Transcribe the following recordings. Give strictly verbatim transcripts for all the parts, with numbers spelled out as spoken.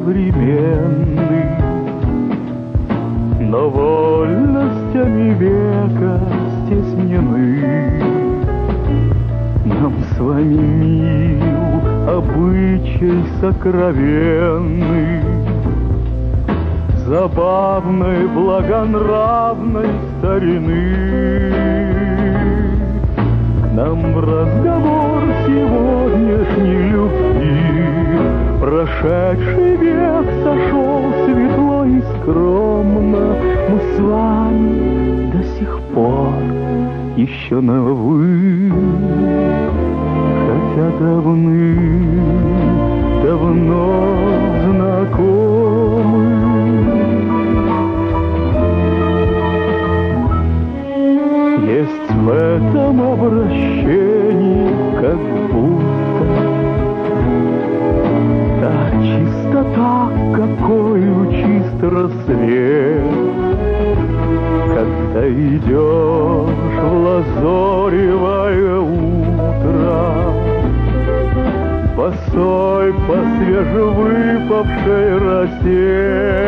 современный, но вольностями века стеснены. Нам с вами мил обычай сокровенный, забавной, благонравной старины. К нам в разговор сегодняшней любви прошедший век сошел светло и скромно. Мы с вами до сих пор еще на «вы», хотя давным-давно знакомы. Есть в этом обращении как будто та чистота, какой чист рассвет, когда идешь в лазоревое утро, босой по свежевыпавшей росе,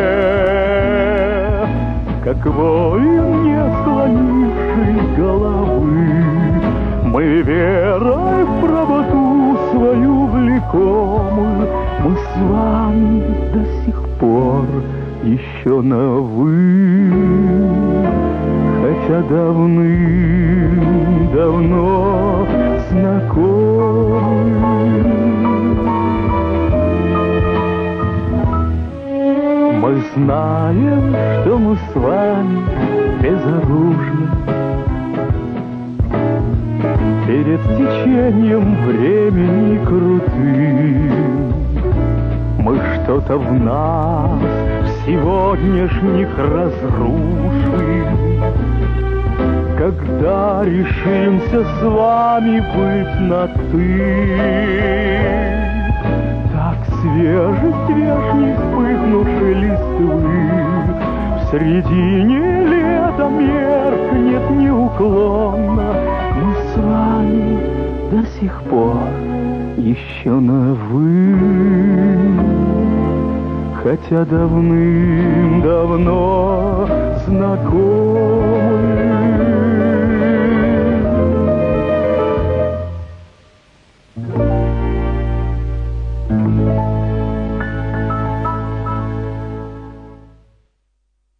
как воин, не склонивший головы, мы верой в правоту свою влекомы. Мы с вами до сих пор еще на «вы», хотя давным-давно знакомы. Мы знаем, что мы с вами безоружны перед течением времени крутым. Мы что-то в нас в сегодняшних разрушим, когда решимся с вами быть на «ты». Так свежесть вешней вспыхнувшей листвы в середине лета меркнет неуклонно. Мы с вами до сих пор еще на «вы», хотя давным-давно знакомы.